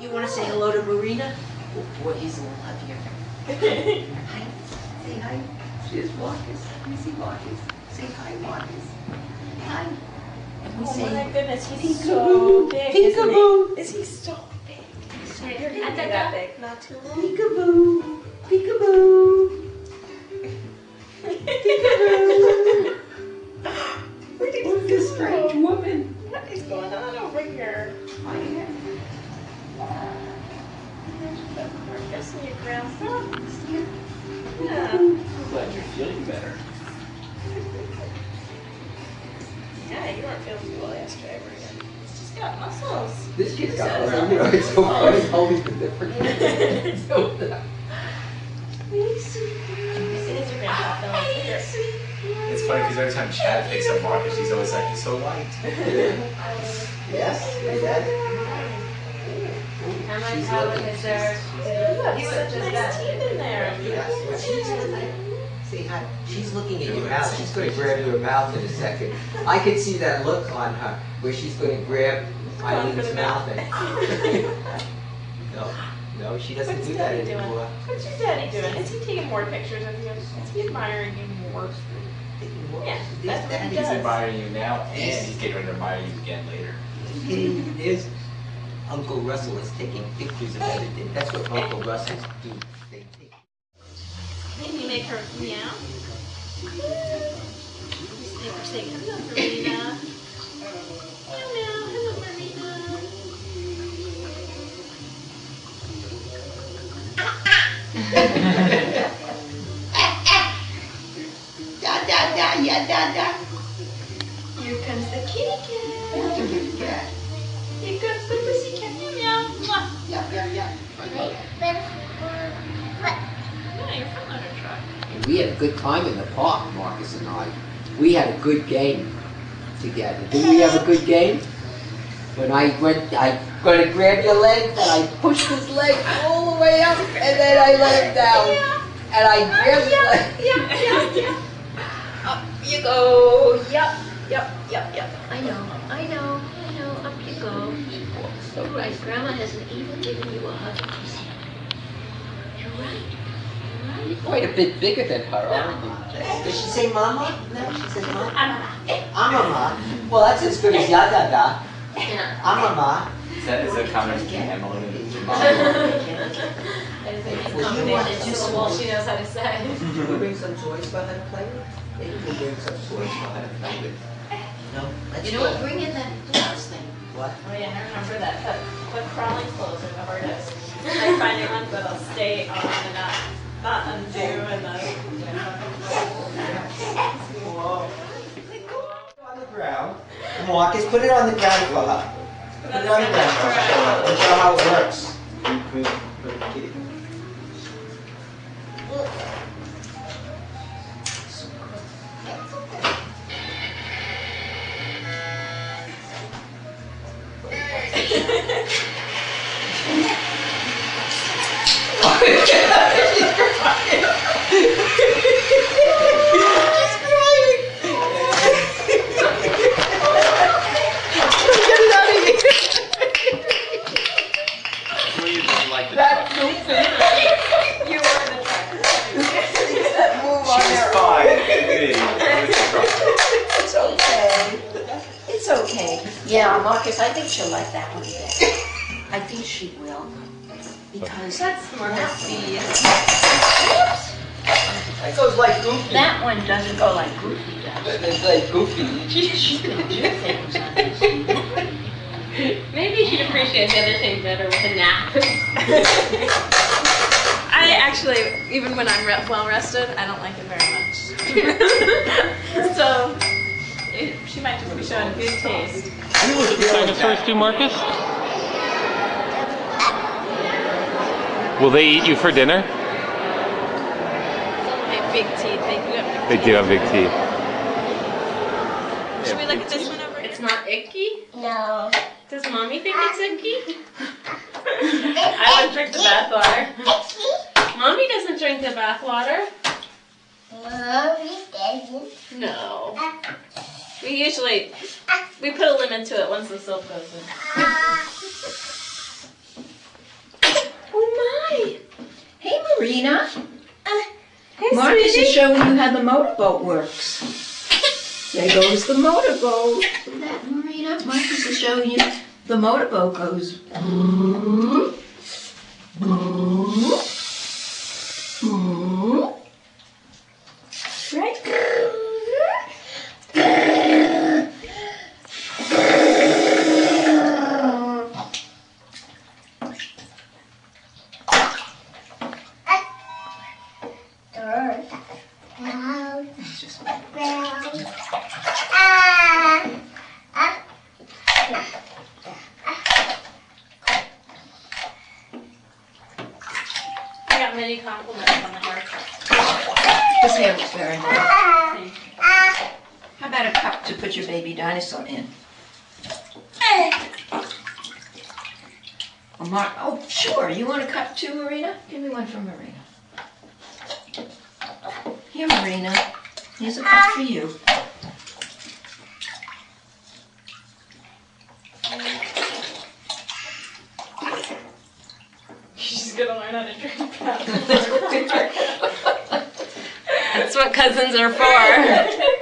You want to say hello to Marina? Oh boy, he's a little heavier. Hi. Say hi. Here's Marcus. Let me see Marcus. Say hi, Marcus. Hi. Oh my goodness, he's so big. Peekaboo. Is he so big? You're not that big. Not too long. Peekaboo. Peekaboo. Peekaboo. Look, this strange woman. What is going on over here? Hi. Marcus and your grandpa. Yeah. I'm glad you're feeling better. Yeah, you weren't feeling too well yesterday, were you? He's just got muscles. This kid's got, it's so funny, it's always been different. Is your grandpa feeling bigger? It's funny because every time Chad picks up Marcus, she's always like, he's so light. Yes, my dad. How much how is there? He's such a nice teeth in there. Say hi. She's looking at your mouth. She's going to grab your mouth in a second. I can see that look on her where she's going to grab Eileen's mouth. No, she doesn't do that anymore. What's your daddy doing? Is he taking more pictures of you? Is he admiring you more? Yeah, that's what he He's does. admiring you now, and he's getting ready to admire you again later. There's Uncle Russell is taking pictures of everything. That's what Uncle Russells do. They take. Can you make her meow? Say hello, Marina. Hello, Marina. Da da da ya da da. Here comes the kitty cat. Here comes the pussycat. Meow. Mwah. Yep. Yeah, your front loader truck. And we had a good time in the park, Marcus and I. We had a good game together. Did we have a good game? When I went, I going to grab your leg, and I pushed his leg all the way up, and then I let him down. And I grabbed his leg. Yeah. Up you go. Yep. I know. Up you go. You're right. Grandma hasn't even given you a hug and kiss yet. You're right. You're quite a bit bigger than her, aren't you? Does she say mama? No, she says mama. Amama. Well, that's as good as yada da. Amama. Is that a comment from Emily? She knows how to say. Can we bring some toys for her to play with? Maybe we'll bring some toys for her to play with. No? Let's You know what? Bring in that glass thing. What? Oh yeah, I remember that. But crawling clothes are the hardest. Like finding ones that'll stay on and not undo and Whoa. On the ground. Marcus, put it on the ground for her. Put it on the ground for her. And show how it works. Yeah, Marcus, I think she'll like that one better. I think she will. Because that's more happy. That goes like Goofy. That one doesn't go like Goofy does. It's like Goofy. She can do things on this. Maybe she'd appreciate the other thing better with a nap. I actually, even when I'm well rested, I don't like it very much. So she might just be showing good taste. Dinosaurs do, Marcus? Will they eat you for dinner? They have big teeth. They do have big teeth. Should we look at this one over here? It's not icky? No. Does Mommy think it's icky? I don't drink the bath water. Mommy doesn't drink the bath water. No. We put a limit to it once the soap goes in. Marina. Hey, Marcus sweetie. is showing you how the motorboat works. There goes the motorboat. See that, Marina? Marcus is showing you the motorboat goes. Right? It's just I got many compliments on the haircut. this hair looks very nice. Thank you. How about a cup to put your baby dinosaur in? Oh, sure. You want a cup too, Marina? Give me one from Marina. Here, Marina. Here's a cup for you. She's gonna learn how to drink that. That's what cousins are for.